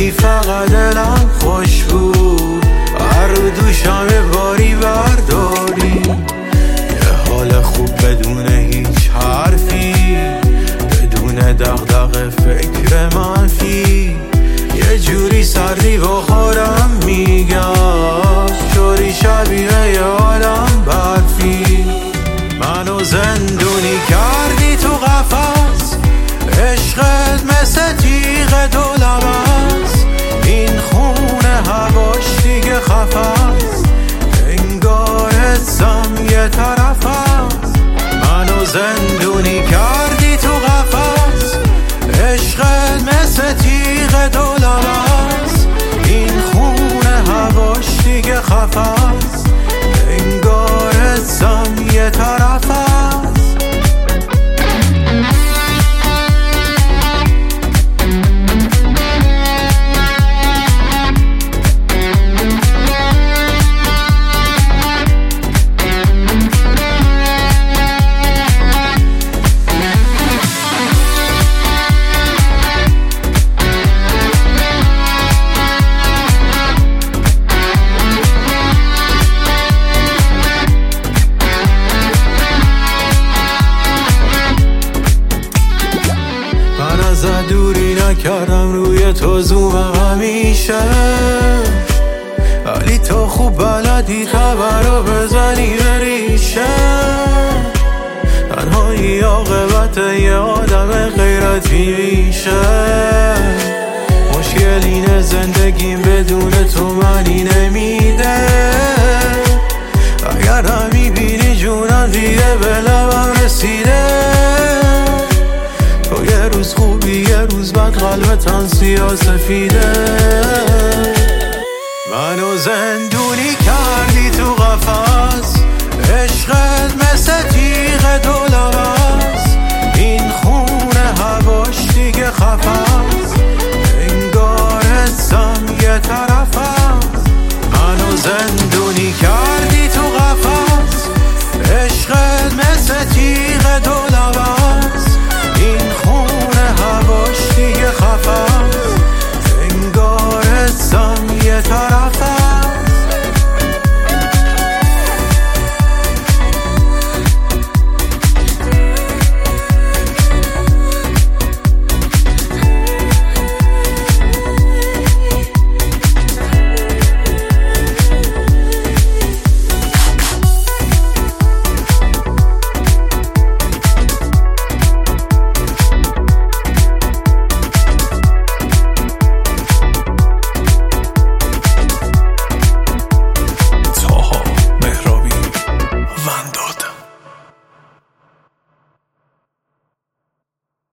یکی فقط دلم خوش بود، هر دوشم باری برداری، یه حال خوب بدون هیچ حرفی، بدون دغدغه فکر منفی، یه جوری سردی بخورم میگم جوری شبیه یه عالم برفی. منو زندونی کردی تو قفس، عشقت مثل تیغ دولبست، این خونه هواش دیگه خفست، انگار حسم یه طرف است. منو زندونی کردی تو قفس، عشقت مثل تیغ دولبست، این خونه هواش دیگه خفست، انگار حسم یه طرف است. ازت دوری نکردم روی تو زومم همیشه، ولی تو خوب بلدی خبر رو بزنی به ریشه. تنهایی عاقبت یه آدم غیرتی میشه، مشکل اینه زندگیم بدون تو معنی نمیده. اگر نمیبینی جونم دیگه به لبم رسیده، تو یه روز خوبی یه روز بعد قلبتم سیاه سفیده. منو زندونی کردی تو قفس، عشقت مثل تیغ دولبست، این خونه هواش دیگه خفست.